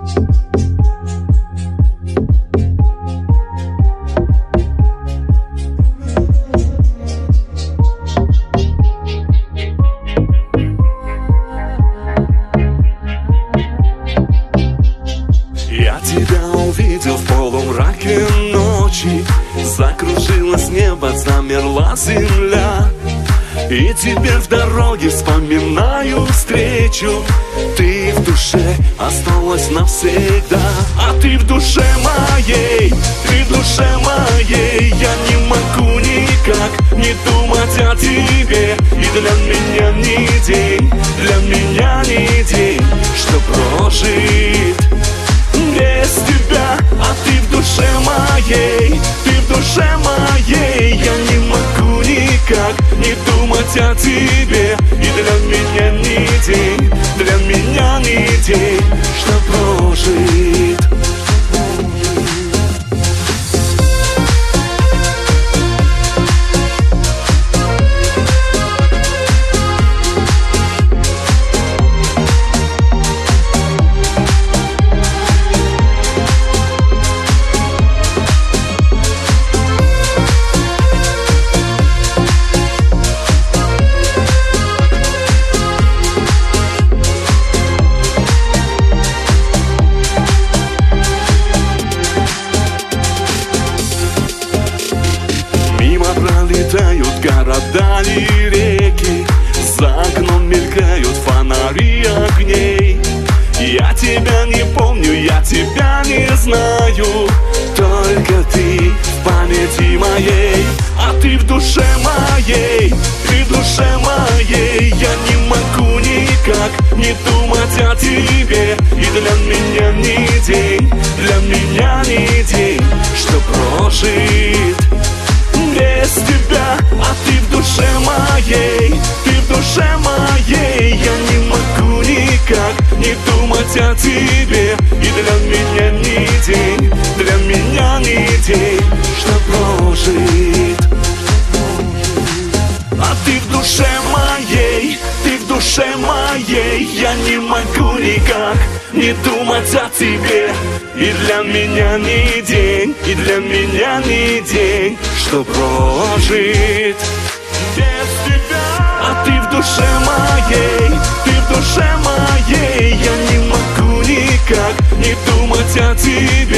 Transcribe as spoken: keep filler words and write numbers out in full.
Я тебя увидел в полумраке ночи, закружилось небо, замерла земля. И теперь в дороге вспоминаю встречу. Ты в душе осталась навсегда. А ты в душе моей, ты в душе моей. Я не могу никак не думать о тебе. И для меня не день, для меня не день, что прожит без тебя. А ты в душе моей, ты в душе моей. Я не могу никак не думать о тебе. И для меня не день, для меня не день, что прожит. Пролетают города и реки, за окном мелькают фонари огней. Я тебя не помню, я тебя не знаю, только ты в памяти моей. А ты в душе моей, ты в душе моей. Я не могу никак не думать о тебе. И для меня не день, для меня не день, что прожит без тебя. А ты в душе моей, ты в душе моей. Я не могу никак не думать о тебе. И для меня не день, для меня не день, что прожит. А ты в душе моей, ты в душе моей. Я не могу никак не думать о тебе. И для меня не день, и для меня не день, что прожит без тебя. А ты в душе моей, ты в душе моей. Я не могу никак не думать о тебе.